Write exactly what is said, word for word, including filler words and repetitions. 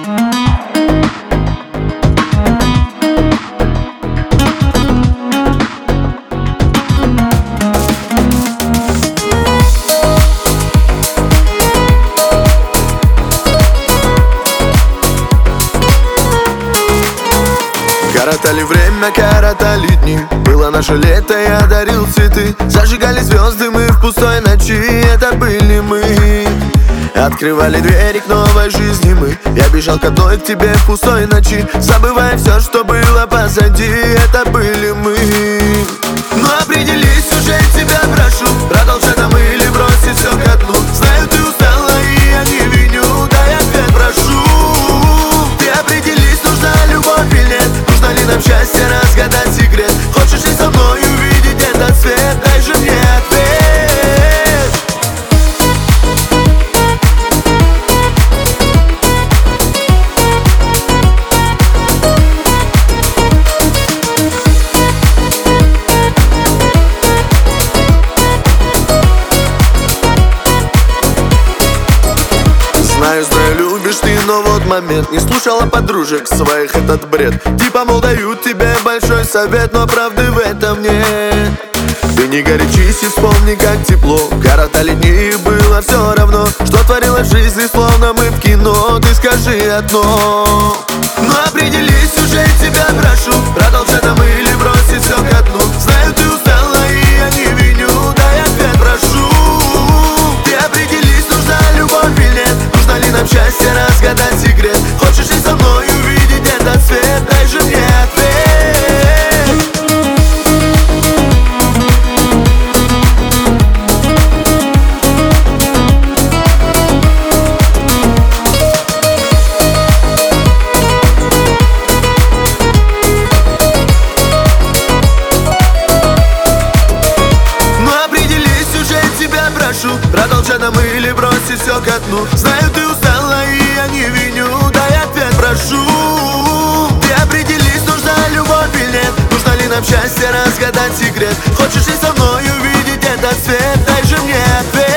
Коротали время, коротали дни. Было наше лето, я дарил цветы. Зажигали звезды мы в пустой ночи. Это были мы. Открывали двери к новой жизни мы. Я бежал к одной, к тебе в пустой ночи, забывая все, что было позади. Это были мы. Но определись уже, тебя прошу, продолжать нам или бросить все ко дну. Знаю, ты устала и я не виню, дай ответ, прошу. Ты определись, нужна любовь или нет, нужно ли нам счастье, разгадать секрет. Хочешь ли со мной увидеть этот свет, дай же мне ответ. Знаю, знаю, любишь ты, но вот момент. Не слушала подружек своих этот бред. Типа, мол, дают тебе большой совет, но правды в этом нет. Ты не горячись и вспомни, как тепло. Коротали дни и было все равно, что творилось в жизни, словно мы в кино. Ты скажи одно. Но определись уже, тебя прошу, продолжать нам или бросить все ко дну. Знаю, ты устала и я не виню, дай ответ, прошу. Ты определись, нужна любовь или нет, нужно ли нам счастье, разгадать секрет. Хочешь ли со мной увидеть этот свет, дай же мне ответ. Продолжай нам или бросить все ко дну. Знаю, ты устала и я не виню, дай ответ, прошу. Ты определись, нужна любовь или нет, нужно ли нам счастье, разгадать секрет. Хочешь ли со мной увидеть этот свет, дай же мне ответ.